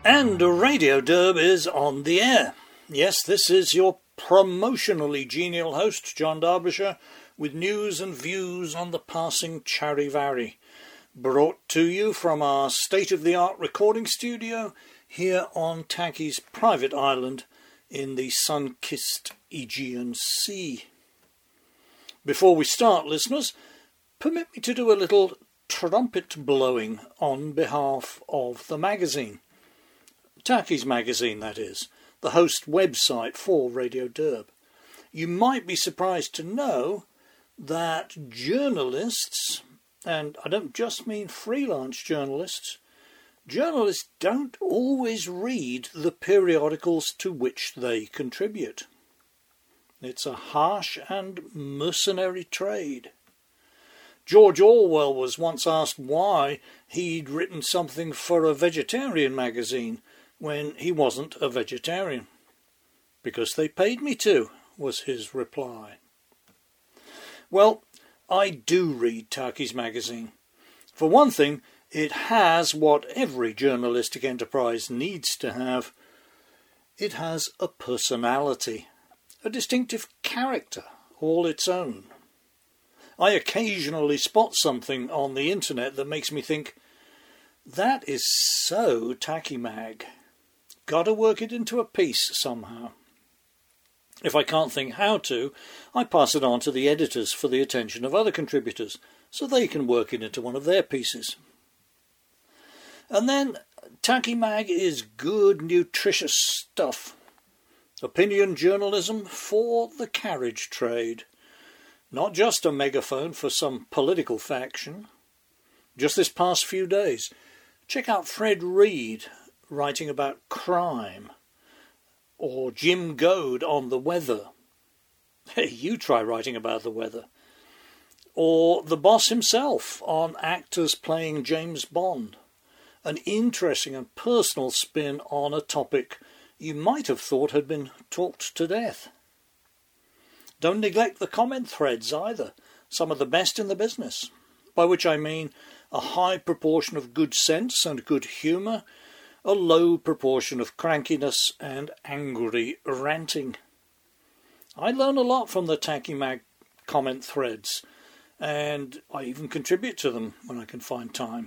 And Radio Derb is on the air. Yes, this is your promotionally genial host, John Derbyshire, with news and views on the passing Charivari, brought to you from our state-of-the-art recording studio here on Tacky's private island in the sun-kissed Aegean Sea. Before we start, listeners, permit me to do a little trumpet blowing on behalf of the magazine. Tacky's magazine, that is, the host website for Radio Derb. You might be surprised to know that journalists, and I don't just mean freelance journalists don't always read the periodicals to which they contribute. It's a harsh and mercenary trade. George Orwell was once asked why he'd written something for a vegetarian magazine when he wasn't a vegetarian. Because they paid me to, was his reply. Well, I do read Tacky's magazine. For one thing, it has what every journalistic enterprise needs to have. It has a personality, a distinctive character all its own. I occasionally spot something on the internet that makes me think, that is so Tacky Mag. Gotta work it into a piece somehow. If I can't think how to, I pass it on to the editors for the attention of other contributors, so they can work it into one of their pieces. And then, Tacky Mag is good, nutritious stuff. Opinion journalism for the carriage trade. Not just a megaphone for some political faction. Just this past few days, check out Fred Reed writing about crime, or Jim Goad on the weather. Hey, you try writing about the weather. Or the boss himself on actors playing James Bond. An interesting and personal spin on a topic you might have thought had been talked to death. Don't neglect the comment threads either, some of the best in the business, by which I mean a high proportion of good sense and good humour, a low proportion of crankiness and angry ranting. I learn a lot from the Tacky Mag comment threads, and I even contribute to them when I can find time.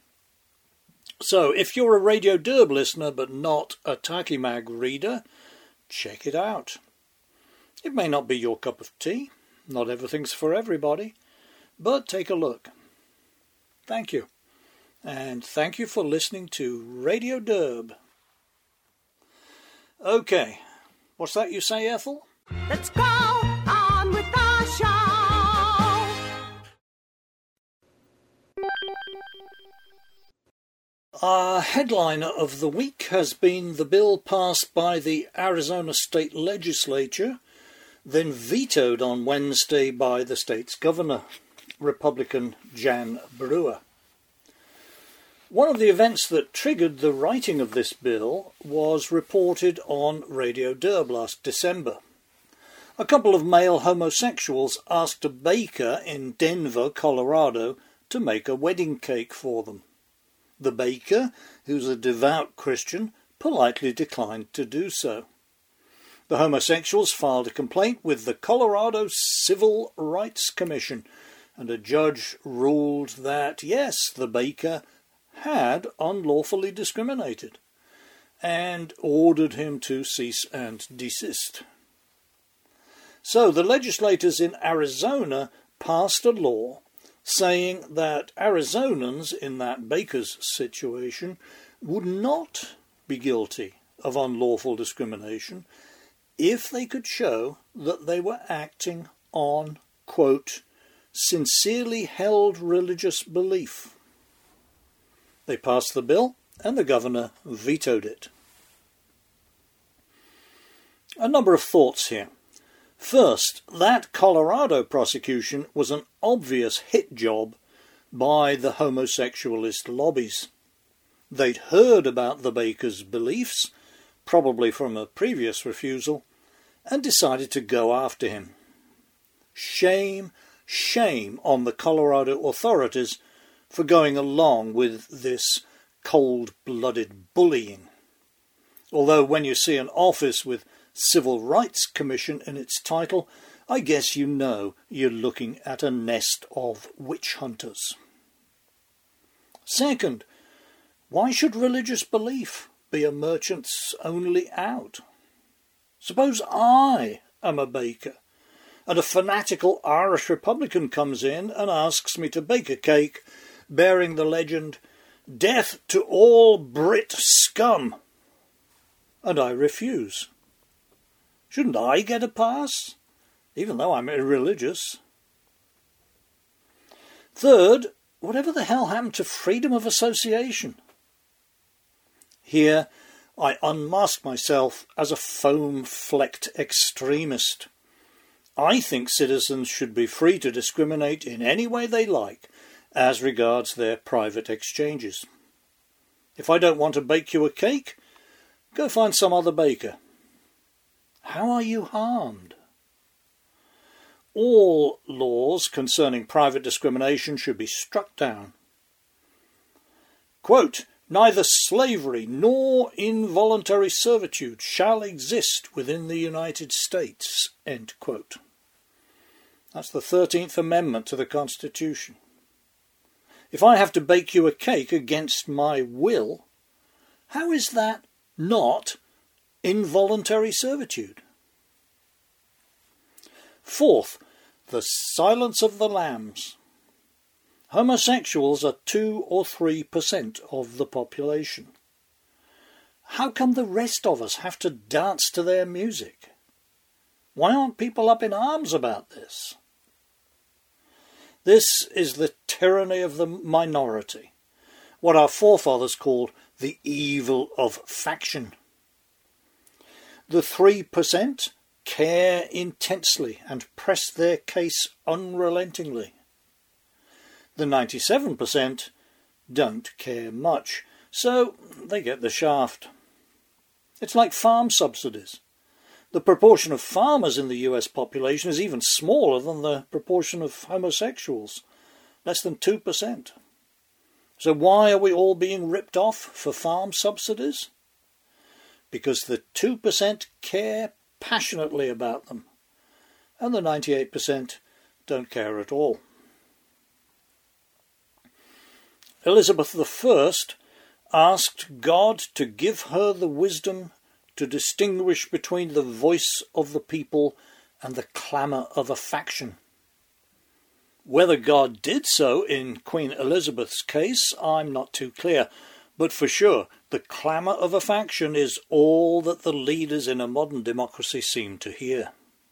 So, if you're a Radio Derb listener but not a Tacky Mag reader, check it out. It may not be your cup of tea, not everything's for everybody, but take a look. Thank you. And thank you for listening to Radio Derb. Okay, what's that you say, Ethel? Let's go on with the show. Our headliner of the week has been the bill passed by the Arizona State Legislature, then vetoed on Wednesday by the state's governor, Republican Jan Brewer. One of the events that triggered the writing of this bill was reported on Radio Derb last December. A couple of male homosexuals asked a baker in Denver, Colorado, to make a wedding cake for them. The baker, who's a devout Christian, politely declined to do so. The homosexuals filed a complaint with the Colorado Civil Rights Commission, and a judge ruled that, yes, the baker had unlawfully discriminated, and ordered him to cease and desist. So the legislators in Arizona passed a law saying that Arizonans in that baker's situation would not be guilty of unlawful discrimination if they could show that they were acting on, quote, sincerely held religious belief. They passed the bill, and the governor vetoed it. A number of thoughts here. First, that Colorado prosecution was an obvious hit job by the homosexualist lobbies. They'd heard about the baker's beliefs, probably from a previous refusal, and decided to go after him. Shame, shame on the Colorado authorities for going along with this cold-blooded bullying. Although when you see an office with Civil Rights Commission in its title, I guess you know you're looking at a nest of witch hunters. Second, why should religious belief be a merchant's only out? Suppose I am a baker, and a fanatical Irish Republican comes in and asks me to bake a cake bearing the legend, "Death to all Brit scum," and I refuse. Shouldn't I get a pass, even though I'm irreligious? Third, whatever the hell happened to freedom of association? Here I unmask myself as a foam-flecked extremist. I think citizens should be free to discriminate in any way they like as regards their private exchanges. If I don't want to bake you a cake, go find some other baker. How are you harmed? All laws concerning private discrimination should be struck down. Quote, "Neither slavery nor involuntary servitude shall exist within the United States." End quote. That's the 13th Amendment to the Constitution. If I have to bake you a cake against my will, how is that not involuntary servitude? Fourth, the silence of the lambs. Homosexuals are 2 or 3% of the population. How come the rest of us have to dance to their music? Why aren't people up in arms about this? This is the tyranny of the minority, what our forefathers called the evil of faction. The 3% care intensely and press their case unrelentingly. The 97% don't care much, so they get the shaft. It's like farm subsidies. The proportion of farmers in the US population is even smaller than the proportion of homosexuals, less than 2%. So why are we all being ripped off for farm subsidies? Because the 2% care passionately about them, and the 98% don't care at all. Elizabeth I asked God to give her the wisdom to distinguish between the voice of the people and the clamour of a faction. Whether God did so in Queen Elizabeth's case, I'm not too clear, but for sure, the clamour of a faction is all that the leaders in a modern democracy seem to hear.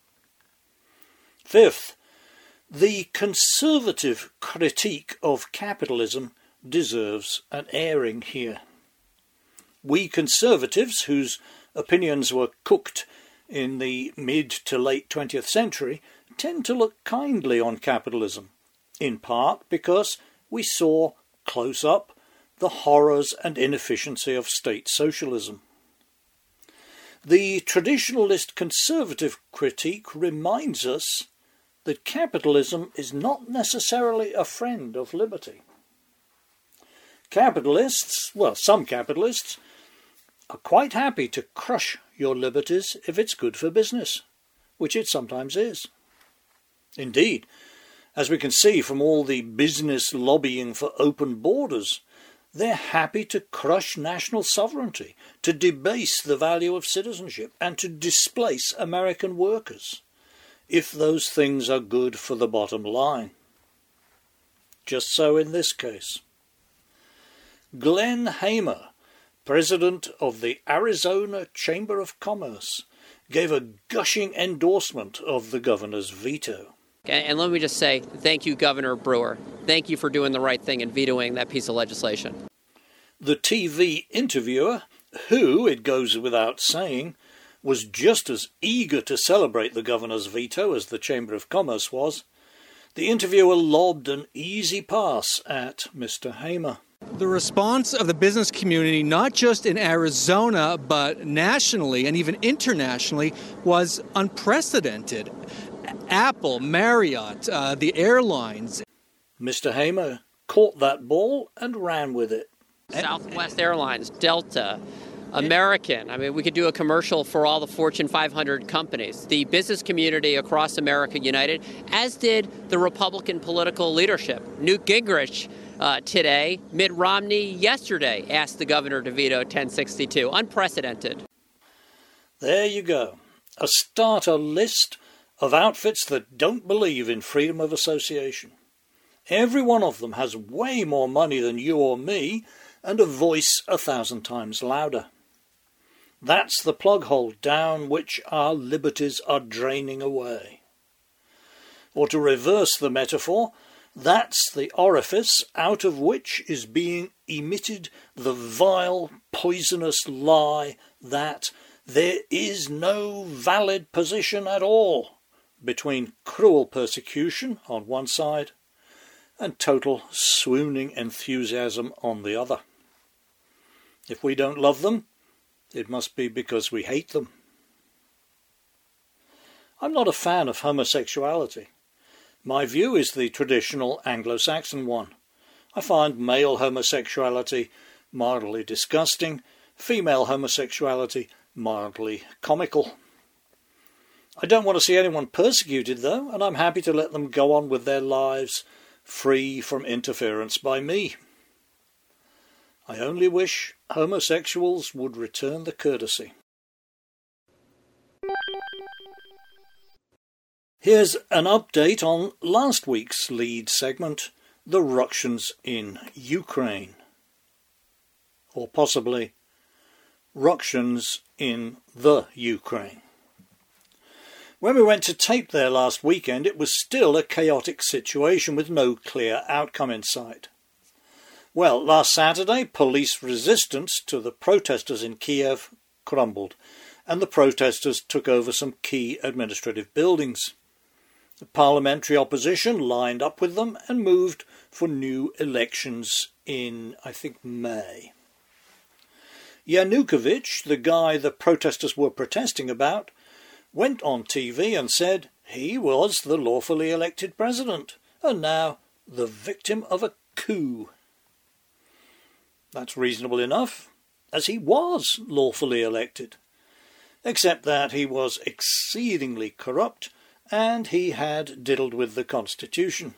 Fifth, the conservative critique of capitalism deserves an airing here. We conservatives, whose opinions were cooked in the mid to late 20th century, tend to look kindly on capitalism, in part because we saw close up the horrors and inefficiency of state socialism. The traditionalist conservative critique reminds us that capitalism is not necessarily a friend of liberty. Capitalists, well, some capitalists, are quite happy to crush your liberties if it's good for business, which it sometimes is. Indeed, as we can see from all the business lobbying for open borders, they're happy to crush national sovereignty, to debase the value of citizenship, and to displace American workers, if those things are good for the bottom line. Just so in this case. Glenn Hamer, president of the Arizona Chamber of Commerce, gave a gushing endorsement of the governor's veto. And let me just say, thank you, Governor Brewer. Thank you for doing the right thing and vetoing that piece of legislation. The TV interviewer, who, it goes without saying, was just as eager to celebrate the governor's veto as the Chamber of Commerce was, the interviewer lobbed an easy pass at Mr. Hamer. The response of the business community, not just in Arizona, but nationally and even internationally, was unprecedented. Apple, Marriott, the airlines. Mr. Hamer caught that ball and ran with it. Southwest Airlines, Delta, American. I mean, we could do a commercial for all the Fortune 500 companies. The business community across America united, as did the Republican political leadership. Newt Gingrich today, Mitt Romney yesterday asked the governor to veto 1062. Unprecedented. There you go. A starter list of outfits that don't believe in freedom of association. Every one of them has way more money than you or me and a voice 1,000 times louder. That's the plug hole down which our liberties are draining away. Or to reverse the metaphor, that's the orifice out of which is being emitted the vile, poisonous lie that there is no valid position at all between cruel persecution on one side and total swooning enthusiasm on the other. If we don't love them, it must be because we hate them. I'm not a fan of homosexuality. My view is the traditional Anglo-Saxon one. I find male homosexuality mildly disgusting, female homosexuality mildly comical. I don't want to see anyone persecuted, though, and I'm happy to let them go on with their lives free from interference by me. I only wish homosexuals would return the courtesy. Here's an update on last week's lead segment, the ructions in Ukraine. Or possibly ructions in the Ukraine. When we went to tape there last weekend, it was still a chaotic situation with no clear outcome in sight. Well, last Saturday, police resistance to the protesters in Kiev crumbled, and the protesters took over some key administrative buildings. The parliamentary opposition lined up with them and moved for new elections in, I think, May. Yanukovych, the guy the protesters were protesting about, went on TV and said he was the lawfully elected president and now the victim of a coup. That's reasonable enough, as he was lawfully elected, except that he was exceedingly corrupt and he had diddled with the constitution.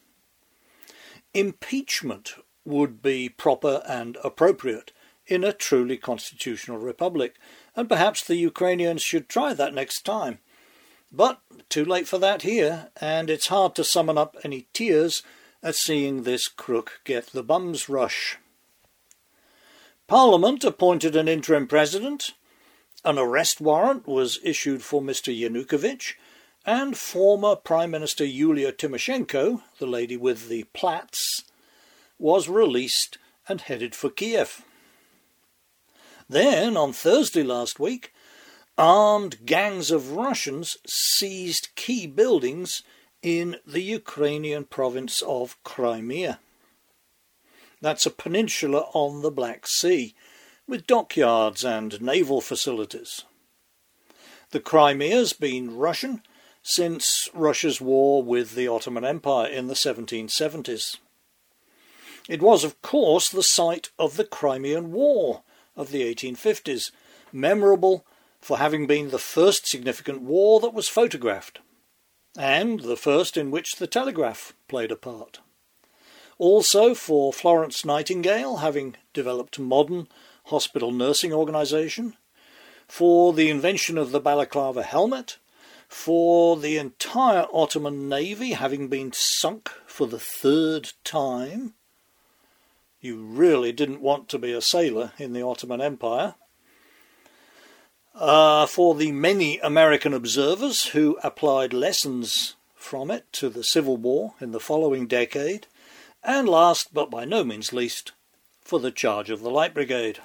Impeachment would be proper and appropriate in a truly constitutional republic, and perhaps the Ukrainians should try that next time. But too late for that here, and it's hard to summon up any tears at seeing this crook get the bum's rush. Parliament appointed an interim president, an arrest warrant was issued for Mr. Yanukovych, and former Prime Minister Yulia Tymoshenko, the lady with the plaits, was released and headed for Kiev. Then, on Thursday last week, armed gangs of Russians seized key buildings in the Ukrainian province of Crimea. That's a peninsula on the Black Sea, with dockyards and naval facilities. The Crimea's been Russian since Russia's war with the Ottoman Empire in the 1770s. It was, of course, the site of the Crimean War of the 1850s, memorable for having been the first significant war that was photographed, and the first in which the telegraph played a part. Also for Florence Nightingale having developed modern hospital nursing organisation, for the invention of the balaclava helmet, for the entire Ottoman navy having been sunk for the third time. You really didn't want to be a sailor in the Ottoman Empire. For the many American observers who applied lessons from it to the Civil War in the following decade. And last, but by no means least, for the charge of the Light Brigade.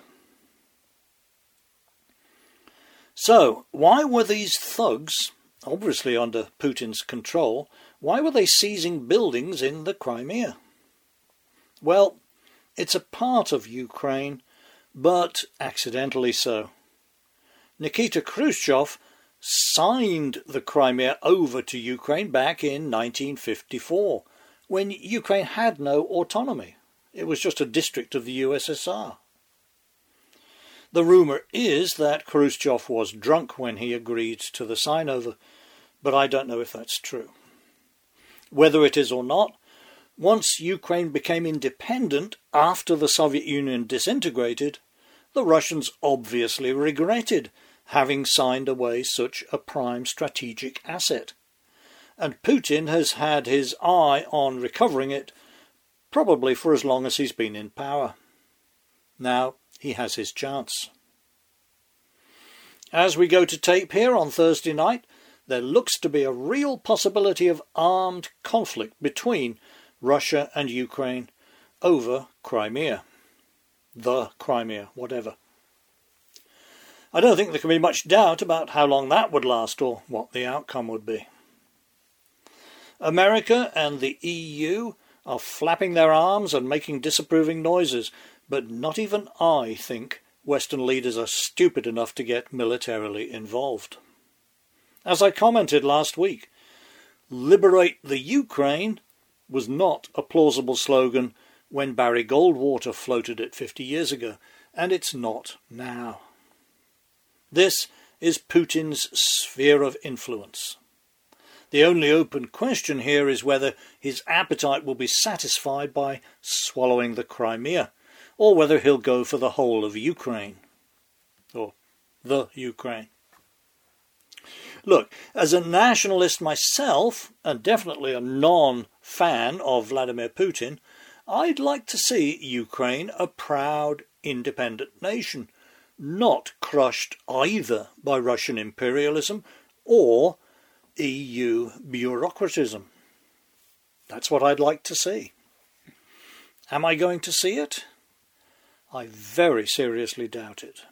So, why were these thugs, obviously under Putin's control, why were they seizing buildings in the Crimea? Well, it's a part of Ukraine, but accidentally so. Nikita Khrushchev signed the Crimea over to Ukraine back in 1954, when Ukraine had no autonomy. It was just a district of the USSR. The rumour is that Khrushchev was drunk when he agreed to the sign-over, but I don't know if that's true. Whether it is or not, once Ukraine became independent after the Soviet Union disintegrated, the Russians obviously regretted having signed away such a prime strategic asset. And Putin has had his eye on recovering it, probably for as long as he's been in power. Now he has his chance. As we go to tape here on Thursday night, there looks to be a real possibility of armed conflict between Russia and Ukraine over Crimea. The Crimea, whatever. I don't think there can be much doubt about how long that would last or what the outcome would be. America and the EU are flapping their arms and making disapproving noises, but not even I think Western leaders are stupid enough to get militarily involved. As I commented last week, "Liberate the Ukraine" was not a plausible slogan when Barry Goldwater floated it 50 years ago, and it's not now. This is Putin's sphere of influence. The only open question here is whether his appetite will be satisfied by swallowing the Crimea, or whether he'll go for the whole of Ukraine, or the Ukraine. Look, as a nationalist myself, and definitely a non-fan of Vladimir Putin, I'd like to see Ukraine a proud, independent nation, not crushed either by Russian imperialism or EU bureaucratism. That's what I'd like to see. Am I going to see it? I very seriously doubt it.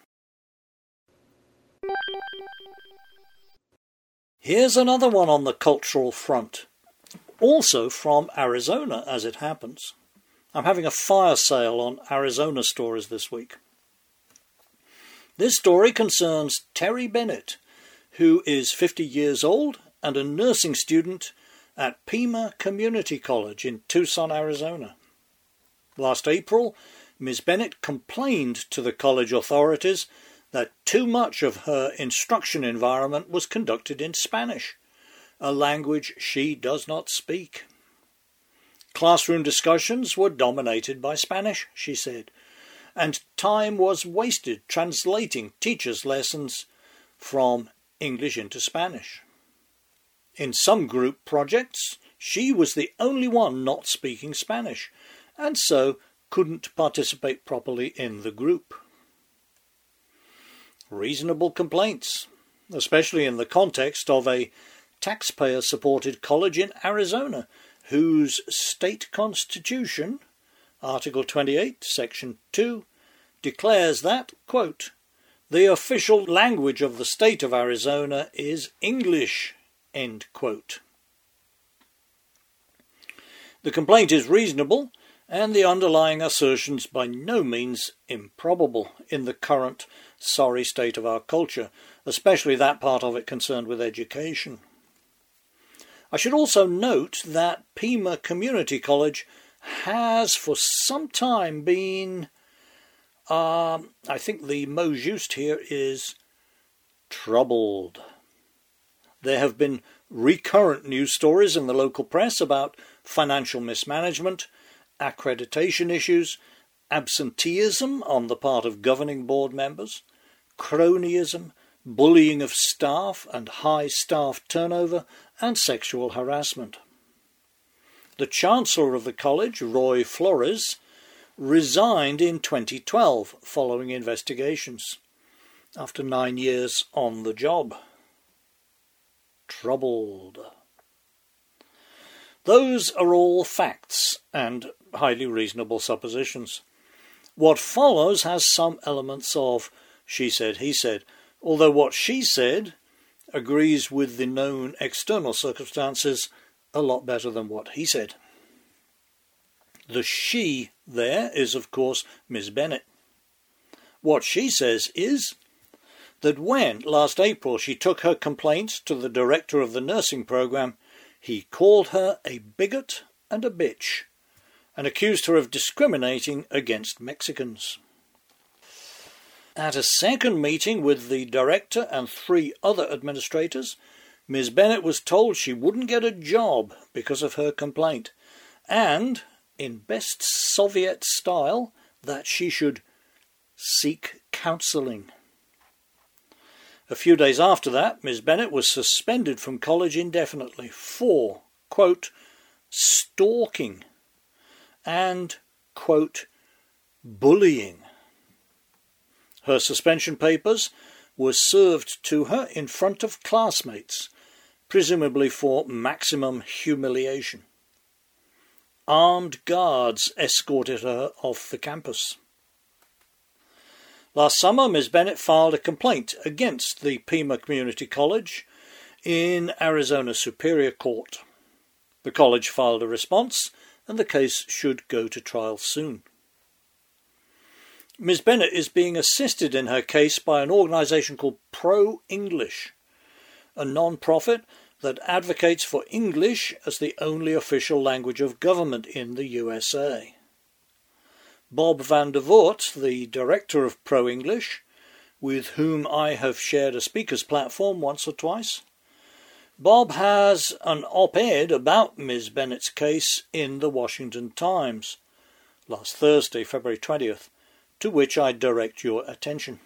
Here's another one on the cultural front, also from Arizona as it happens. I'm having a fire sale on Arizona stories this week. This story concerns Terry Bennett, who is 50 years old and a nursing student at Pima Community College in Tucson, Arizona. Last April, Ms. Bennett complained to the college authorities that too much of her instruction environment was conducted in Spanish, a language she does not speak. Classroom discussions were dominated by Spanish, she said, and time was wasted translating teachers' lessons from English into Spanish. In some group projects, she was the only one not speaking Spanish, and so couldn't participate properly in the group. Reasonable complaints, especially in the context of a taxpayer-supported college in Arizona, whose state constitution, Article 28, Section 2, declares that, quote, "the official language of the state of Arizona is English," end quote. The complaint is reasonable, and the underlying assertions by no means improbable in the current sorry state of our culture, especially that part of it concerned with education. I should also note that Pima Community College has for some time been, I think the mot juste here is troubled. There have been recurrent news stories in the local press about financial mismanagement, accreditation issues, absenteeism on the part of governing board members, cronyism, bullying of staff and high staff turnover, and sexual harassment. The Chancellor of the college, Roy Flores, resigned in 2012 following investigations, after 9 years on the job. Troubled. Those are all facts and highly reasonable suppositions. What follows has some elements of she said, he said, although what she said agrees with the known external circumstances a lot better than what he said. The she there is, of course, Ms. Bennett. What she says is that when, last April, she took her complaints to the director of the nursing program, he called her a bigot and a bitch, and accused her of discriminating against Mexicans. At a second meeting with the director and 3 other administrators, Ms. Bennett was told she wouldn't get a job because of her complaint, and, in best Soviet style, that she should seek counselling. A few days after that, Ms. Bennett was suspended from college indefinitely for, quote, stalking and, quote, bullying. Her suspension papers were served to her in front of classmates, presumably for maximum humiliation. Armed guards escorted her off the campus. Last summer, Ms. Bennett filed a complaint against the Pima Community College in Arizona Superior Court. The college filed a response, and the case should go to trial soon. Ms. Bennett is being assisted in her case by an organisation called Pro English, a non-profit that advocates for English as the only official language of government in the USA. Bob van der Voort, the director of Pro English, with whom I have shared a speaker's platform once or twice, Bob has an op-ed about Ms. Bennett's case in the Washington Times last Thursday, February 20th, to which I direct your attention.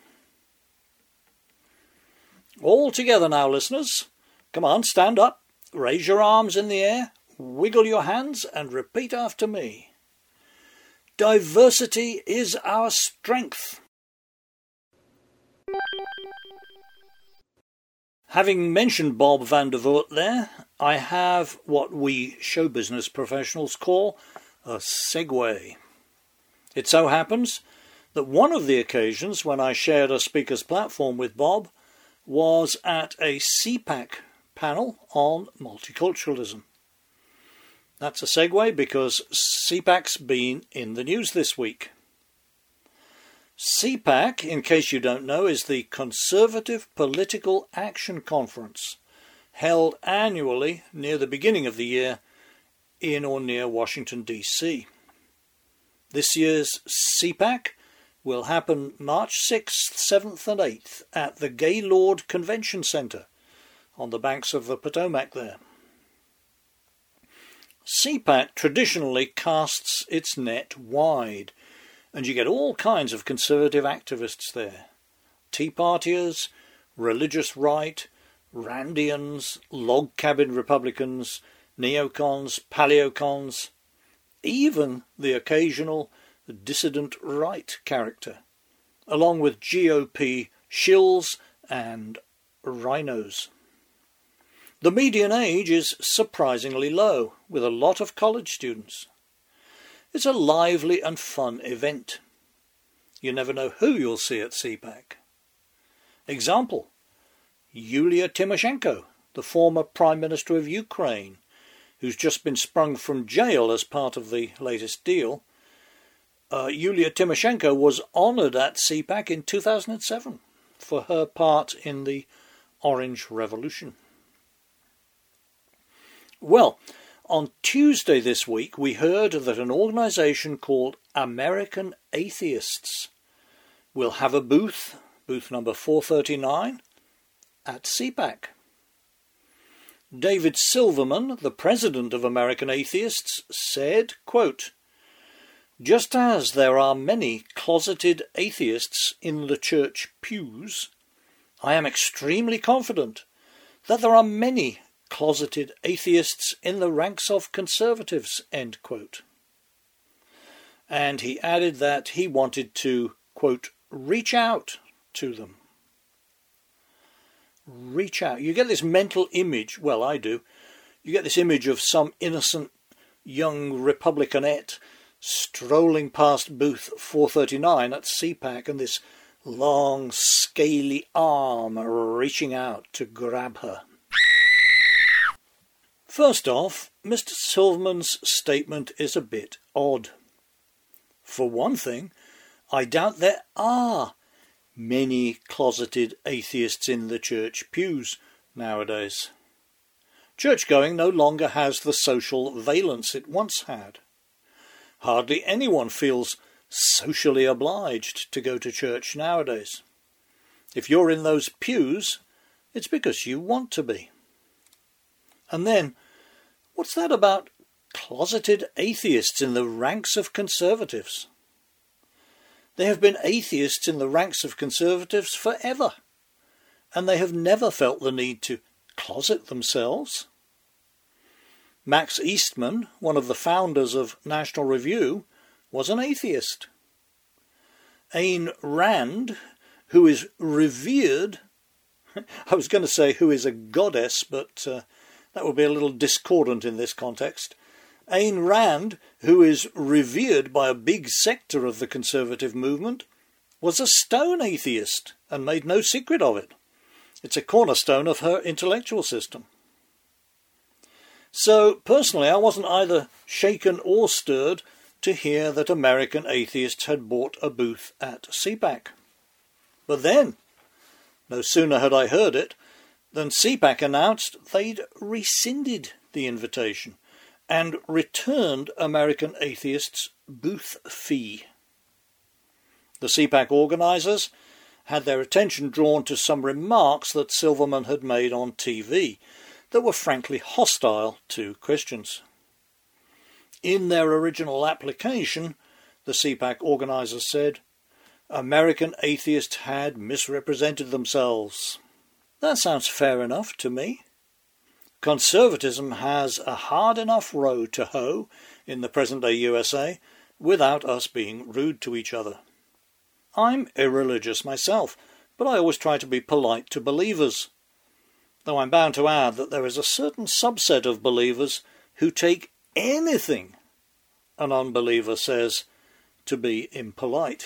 All together now, listeners. Come on, stand up, raise your arms in the air, wiggle your hands, and repeat after me. Diversity is our strength. Having mentioned Bob van der Voort there, I have what we show business professionals call a segue. It so happens that one of the occasions when I shared a speaker's platform with Bob was at a CPAC panel on multiculturalism. That's a segue because CPAC's been in the news this week. CPAC, in case you don't know, is the Conservative Political Action Conference, held annually near the beginning of the year in or near Washington, D.C. This year's CPAC will happen March 6th, 7th and 8th at the Gaylord Convention Center on the banks of the Potomac there. CPAC traditionally casts its net wide, and you get all kinds of conservative activists there. Tea Partiers, religious right, Randians, log cabin Republicans, neocons, paleocons, even the occasional dissident right character, along with GOP shills and rhinos. The median age is surprisingly low, with a lot of college students. It's a lively and fun event. You never know who you'll see at CPAC. Example: Yulia Tymoshenko, the former Prime Minister of Ukraine, who's just been sprung from jail as part of the latest deal. Yulia Tymoshenko was honoured at CPAC in 2007 for her part in the Orange Revolution. Well, on Tuesday this week we heard that an organisation called American Atheists will have a booth number 439, at CPAC. David Silverman, the president of American Atheists, said, quote, "Just as there are many closeted atheists in the church pews, I am extremely confident that there are many closeted atheists in the ranks of conservatives," end quote. And he added that he wanted to, quote, reach out to them. Reach out. You get this mental image, well, I do, you get this image of some innocent young Republicanette strolling past booth 439 at CPAC and this long, scaly arm reaching out to grab her. First off, Mr. Silverman's statement is a bit odd. For one thing, I doubt there are many closeted atheists in the church pews nowadays. Church-going no longer has the social valence it once had. Hardly anyone feels socially obliged to go to church nowadays. If you're in those pews, it's because you want to be. And then, what's that about closeted atheists in the ranks of conservatives? There have been atheists in the ranks of conservatives forever, and they have never felt the need to closet themselves. Max Eastman, one of the founders of National Review, was an atheist. Ayn Rand, who is revered, I was going to say who is a goddess, but that would be a little discordant in this context. Ayn Rand, who is revered by a big sector of the conservative movement, was a stone atheist and made no secret of it. It's a cornerstone of her intellectual system. So, personally, I wasn't either shaken or stirred to hear that American atheists had bought a booth at CPAC. But then, no sooner had I heard it than CPAC announced they'd rescinded the invitation and returned American atheists' booth fee. The CPAC organisers had their attention drawn to some remarks that Silverman had made on TV that were frankly hostile to Christians. In their original application, the CPAC organisers said, American atheists had misrepresented themselves. That sounds fair enough to me. Conservatism has a hard enough row to hoe in the present-day USA without us being rude to each other. I'm irreligious myself, but I always try to be polite to believers, though I'm bound to add that there is a certain subset of believers who take anything an unbeliever says to be impolite.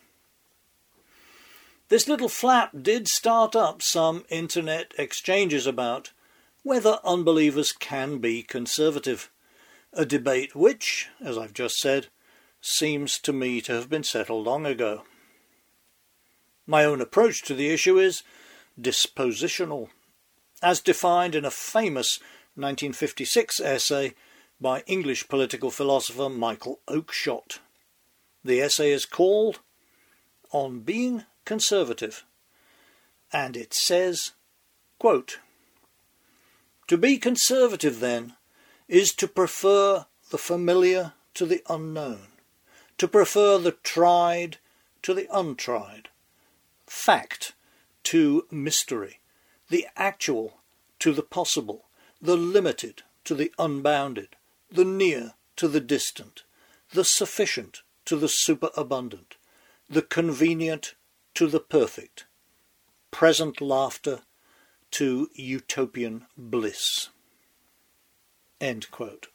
This little flap did start up some internet exchanges about whether unbelievers can be conservative, a debate which, as I've just said, seems to me to have been settled long ago. My own approach to the issue is dispositional, as defined in a famous 1956 essay by English political philosopher Michael Oakeshott. The essay is called On Being Conservative, and it says, quote, "To be conservative, then, is to prefer the familiar to the unknown, to prefer the tried to the untried, fact to mystery, the actual to the possible, the limited to the unbounded, the near to the distant, the sufficient to the superabundant, the convenient to the perfect, present laughter to utopian bliss." End quote.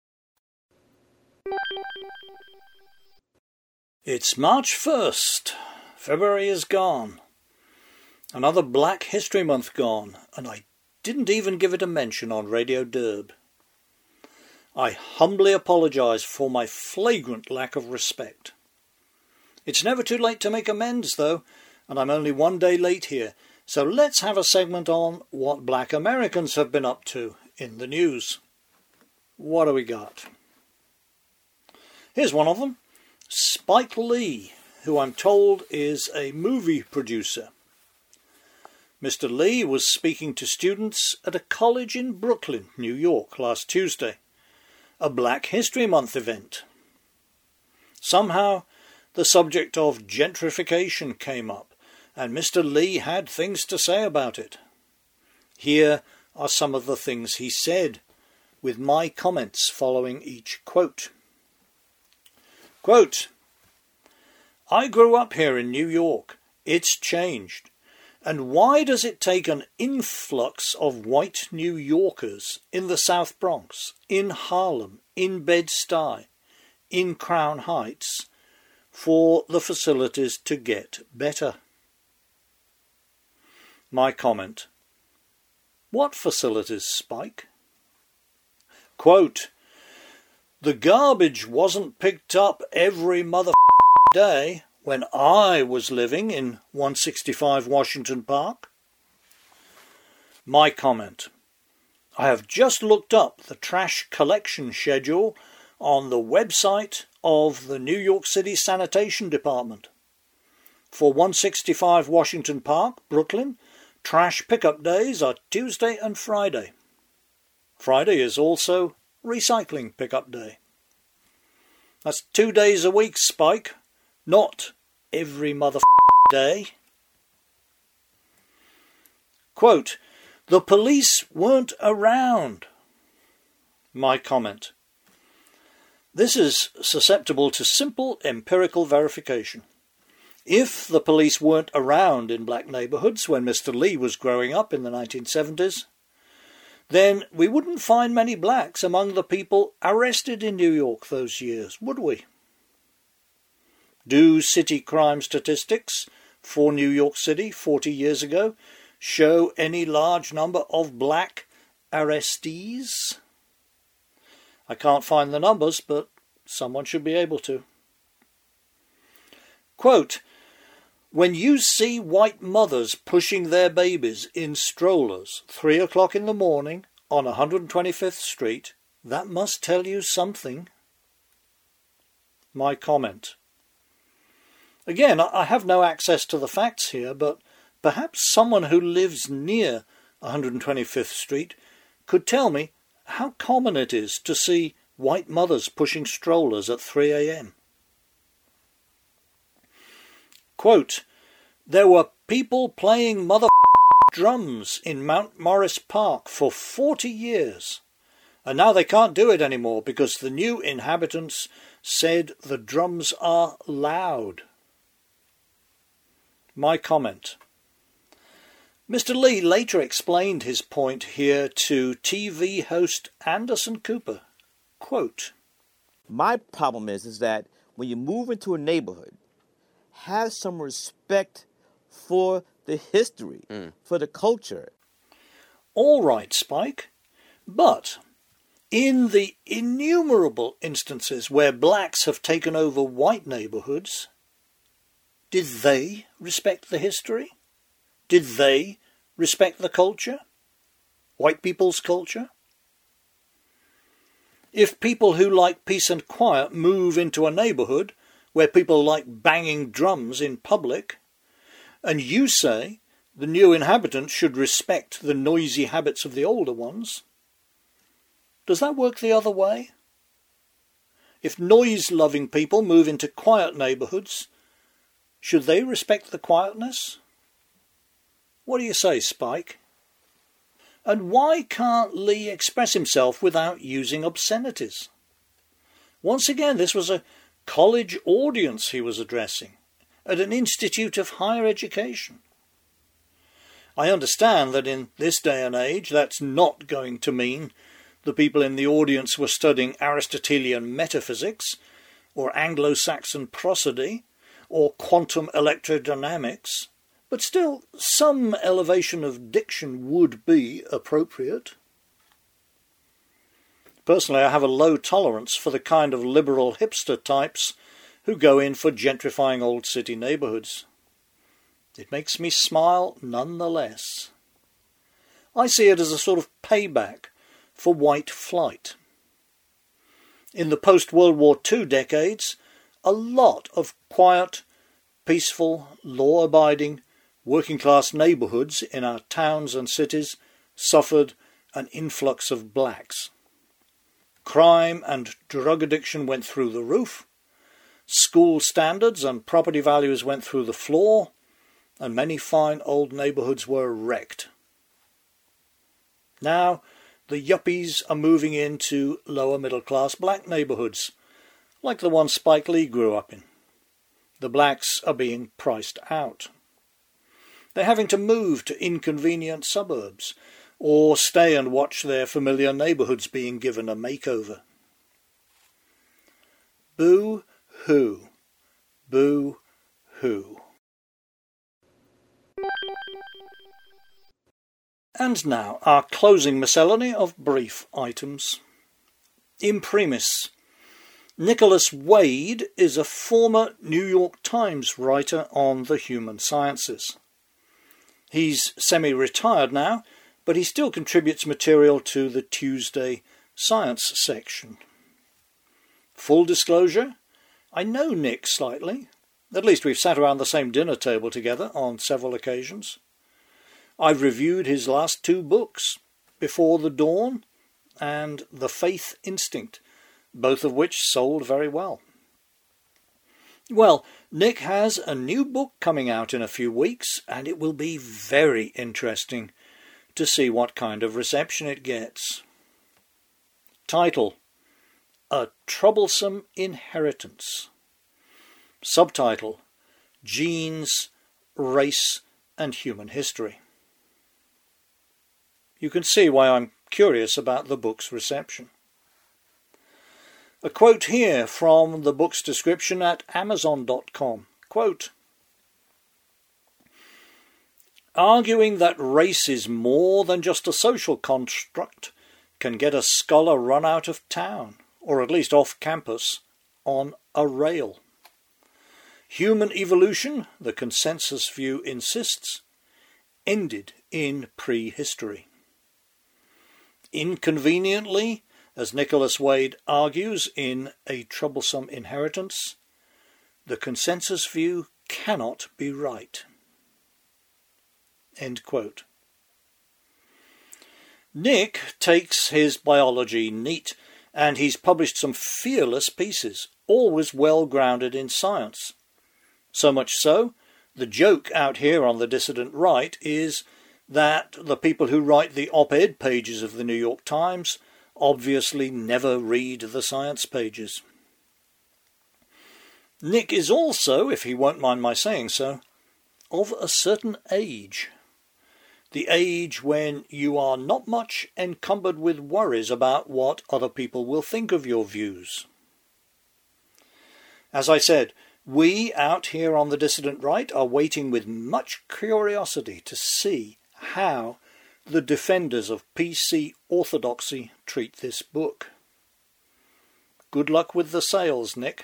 It's March 1st. February is gone. Another Black History Month gone, and I didn't even give it a mention on Radio Derb. I humbly apologise for my flagrant lack of respect. It's never too late to make amends, though, and I'm only one day late here, so let's have a segment on what Black Americans have been up to in the news. What do we got? Here's one of them. Spike Lee, who I'm told is a movie producer. Mr. Lee was speaking to students at a college in Brooklyn, New York, last Tuesday, a Black History Month event. Somehow, the subject of gentrification came up, and Mr. Lee had things to say about it. Here are some of the things he said, with my comments following each quote. Quote, "I grew up here in New York. It's changed. And why does it take an influx of white New Yorkers in the South Bronx, in Harlem, in Bed-Stuy, in Crown Heights, for the facilities to get better?" My comment, "What facilities, Spike?" Quote, "The garbage wasn't picked up every day when I was living in 165 Washington Park." My comment, "I have just looked up the trash collection schedule on the website of the New York City Sanitation Department. For 165 Washington Park, Brooklyn, trash pickup days are Tuesday and Friday. Friday is also recycling pickup day. That's 2 days a week, Spike, not every day. Quote, "The police weren't around." My comment. This is susceptible to simple empirical verification. If the police weren't around in black neighbourhoods when Mr. Lee was growing up in the 1970s, then we wouldn't find many blacks among the people arrested in New York those years, would we? Do city crime statistics for New York City 40 years ago show any large number of black arrestees? I can't find the numbers, but someone should be able to. Quote, "When you see white mothers pushing their babies in strollers 3 o'clock in the morning on 125th Street, that must tell you something." My comment. Again, I have no access to the facts here, but perhaps someone who lives near 125th Street could tell me how common it is to see white mothers pushing strollers at 3 a.m. Quote, "There were people playing drums in Mount Morris Park for 40 years, and now they can't do it anymore because the new inhabitants said the drums are loud." My comment. Mr. Lee later explained his point here to TV host Anderson Cooper. Quote, "My problem is that when you move into a neighborhood, have some respect for the history, for the culture." All right, Spike, but in the innumerable instances where blacks have taken over white neighbourhoods, did they respect the history? Did they respect the culture? White people's culture? If people who like peace and quiet move into a neighbourhood where people like banging drums in public, and you say the new inhabitants should respect the noisy habits of the older ones, does that work the other way? If noise-loving people move into quiet neighbourhoods, should they respect the quietness? What do you say, Spike? And why can't Lee express himself without using obscenities? Once again, this was a college audience he was addressing at an institute of higher education. I understand that in this day and age that's not going to mean the people in the audience were studying Aristotelian metaphysics or Anglo-Saxon prosody or quantum electrodynamics, but still some elevation of diction would be appropriate. Personally, I have a low tolerance for the kind of liberal hipster types who go in for gentrifying old city neighbourhoods. It makes me smile nonetheless. I see it as a sort of payback for white flight. In the post-World War II decades, a lot of quiet, peaceful, law-abiding, working-class neighbourhoods in our towns and cities suffered an influx of blacks. Crime and drug addiction went through the roof, school standards and property values went through the floor, and many fine old neighbourhoods were wrecked. Now, the yuppies are moving into lower middle-class black neighbourhoods, like the one Spike Lee grew up in. The blacks are being priced out. They're having to move to inconvenient suburbs, or stay and watch their familiar neighbourhoods being given a makeover. Boo-hoo. Boo-hoo. And now, our closing miscellany of brief items. Imprimis. Nicholas Wade is a former New York Times writer on the human sciences. He's semi-retired now, but he still contributes material to the Tuesday Science section. Full disclosure, I know Nick slightly. At least we've sat around the same dinner table together on several occasions. I've reviewed his last 2 books, Before the Dawn and The Faith Instinct, both of which sold very well. Well, Nick has a new book coming out in a few weeks, and it will be very interesting to see what kind of reception it gets. Title: A Troublesome Inheritance. Subtitle: Genes, Race and Human History. You can see why I'm curious about the book's reception. A quote here from the book's description at Amazon.com. Quote: Arguing that race is more than just a social construct can get a scholar run out of town, or at least off campus, on a rail. Human evolution, the consensus view insists, ended in prehistory. Inconveniently, as Nicholas Wade argues in A Troublesome Inheritance, the consensus view cannot be right. End quote. Nick takes his biology neat, and he's published some fearless pieces, always well grounded in science. So much so, the joke out here on the dissident right is that the people who write the op-ed pages of the New York Times obviously never read the science pages. Nick is also, if he won't mind my saying so, of a certain age. The age when you are not much encumbered with worries about what other people will think of your views. As I said, we out here on the dissident right are waiting with much curiosity to see how the defenders of PC orthodoxy treat this book. Good luck with the sales, Nick.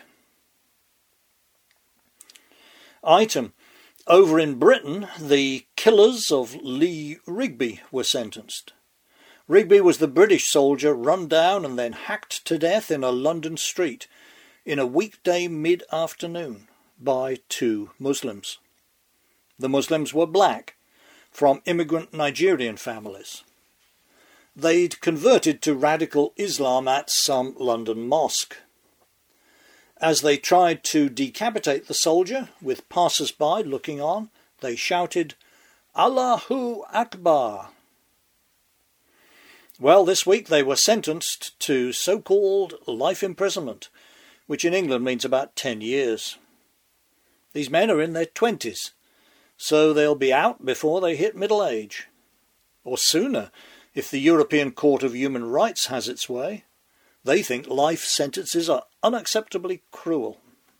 Item: Over in Britain, the killers of Lee Rigby were sentenced. Rigby was the British soldier run down and then hacked to death in a London street in a weekday mid-afternoon by 2 Muslims. The Muslims were black, from immigrant Nigerian families. They'd converted to radical Islam at some London mosque. As they tried to decapitate the soldier, with passers-by looking on, they shouted, "Allahu Akbar." Well, this week they were sentenced to so-called life imprisonment, which in England means about 10 years. These men are in their 20s, so they'll be out before they hit middle age. Or sooner, if the European Court of Human Rights has its way. They think life sentences are unacceptably cruel.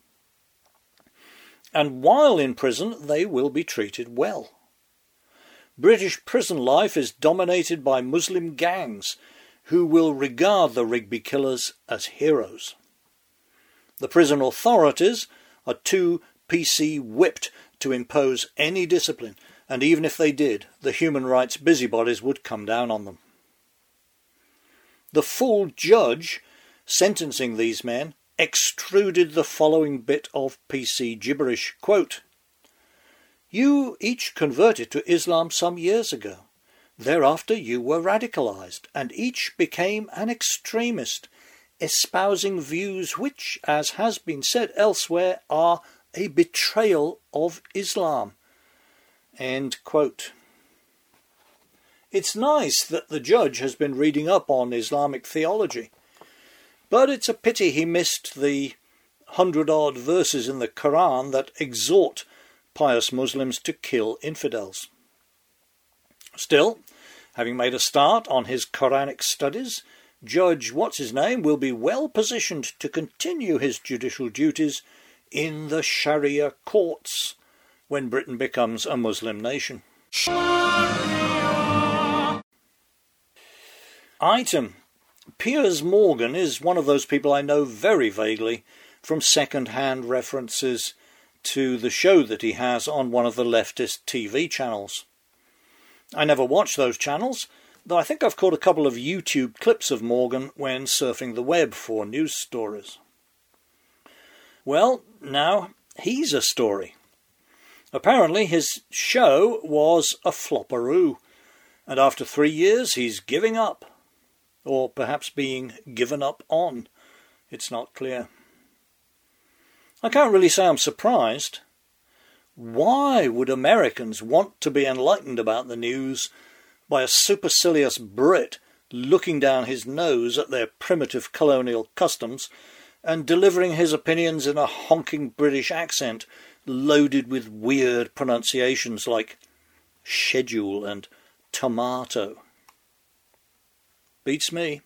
And while in prison, they will be treated well. British prison life is dominated by Muslim gangs who will regard the Rigby killers as heroes. The prison authorities are too PC whipped to impose any discipline, and even if they did, the human rights busybodies would come down on them. The full judge sentencing these men extruded the following bit of PC gibberish, quote, "You each converted to Islam some years ago. Thereafter you were radicalized, and each became an extremist, espousing views which, as has been said elsewhere, are a betrayal of Islam." End quote. It's nice that the judge has been reading up on Islamic theology, but it's a pity he missed the 100-odd verses in the Quran that exhort pious Muslims to kill infidels. Still, having made a start on his Quranic studies, Judge What's-His-Name will be well positioned to continue his judicial duties in the Sharia courts when Britain becomes a Muslim nation. Item: Piers Morgan is one of those people I know very vaguely from second-hand references to the show that he has on one of the leftist TV channels. I never watch those channels, though I think I've caught a couple of YouTube clips of Morgan when surfing the web for news stories. Well, now he's a story. Apparently his show was a flopperoo, and after 3 years he's giving up. Or perhaps being given up on. It's not clear. I can't really say I'm surprised. Why would Americans want to be enlightened about the news by a supercilious Brit looking down his nose at their primitive colonial customs and delivering his opinions in a honking British accent loaded with weird pronunciations like schedule and tomato? Beats me.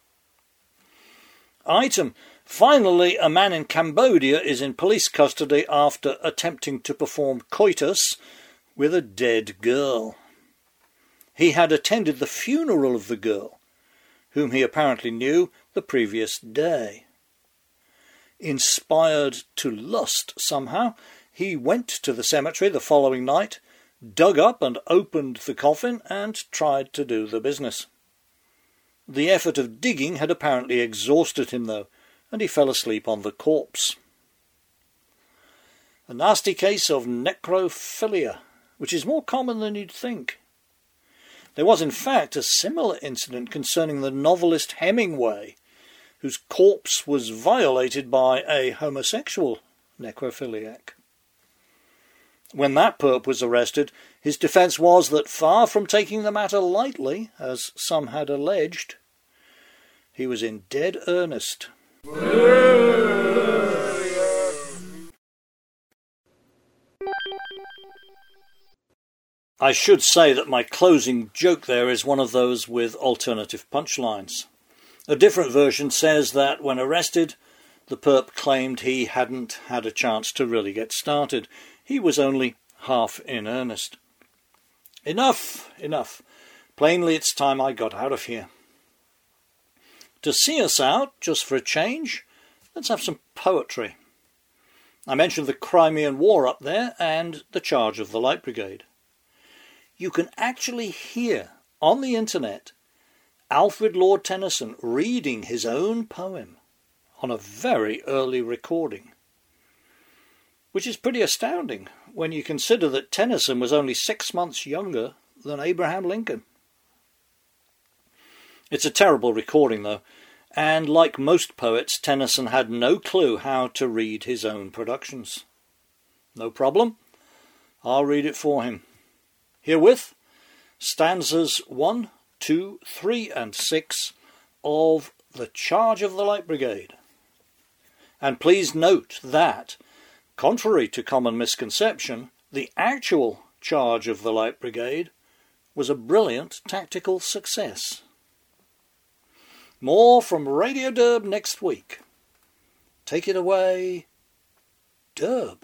Item. Finally, a man in Cambodia is in police custody after attempting to perform coitus with a dead girl. He had attended the funeral of the girl, whom he apparently knew the previous day. Inspired to lust somehow, he went to the cemetery the following night, dug up and opened the coffin, and tried to do the business. The effort of digging had apparently exhausted him, though, and he fell asleep on the corpse. A nasty case of necrophilia, which is more common than you'd think. There was, in fact, a similar incident concerning the novelist Hemingway, whose corpse was violated by a homosexual necrophiliac. When that perp was arrested, his defence was that far from taking the matter lightly, as some had alleged, he was in dead earnest. I should say that my closing joke there is one of those with alternative punchlines. A different version says that when arrested, the perp claimed he hadn't had a chance to really get started. He was only half in earnest. Enough. Plainly it's time I got out of here. To see us out, just for a change, let's have some poetry. I mentioned the Crimean War up there and the charge of the Light Brigade. You can actually hear on the internet Alfred Lord Tennyson reading his own poem on a very early recording, which is pretty astounding when you consider that Tennyson was only 6 months younger than Abraham Lincoln. It's a terrible recording, though, and like most poets, Tennyson had no clue how to read his own productions. No problem, I'll read it for him. Herewith, stanzas 1, 2, 3 and 6 of The Charge of the Light Brigade. And please note that, contrary to common misconception, the actual charge of the Light Brigade was a brilliant tactical success. More from Radio Derb next week. Take it away, Derb.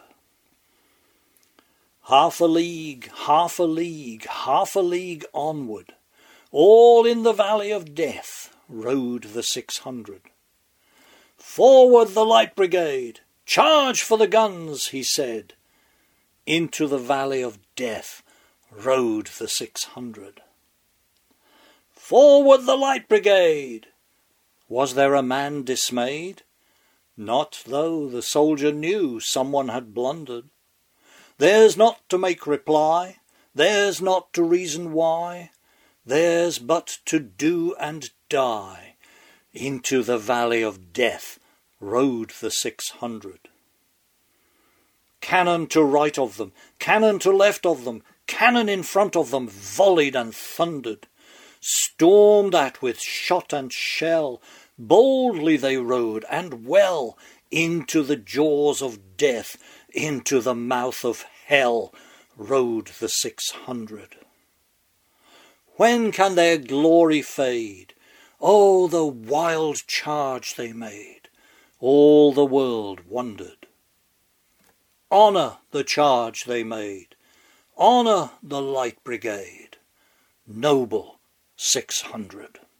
Half a league, half a league, half a league onward, all in the valley of death rode the 600. Forward the Light Brigade, charge for the guns, he said. Into the valley of death rode the 600. Forward the Light Brigade! Was there a man dismayed? Not though the soldier knew someone had blundered. Theirs not to make reply, theirs not to reason why, theirs but to do and die. Into the valley of death rode the 600. Cannon to right of them, cannon to left of them, cannon in front of them volleyed and thundered. Stormed at with shot and shell, boldly they rode, and well, into the jaws of death, into the mouth of hell, rode the 600. When can their glory fade? Oh, the wild charge they made! All the world wondered. Honour the charge they made! Honour the Light Brigade! Noble 600!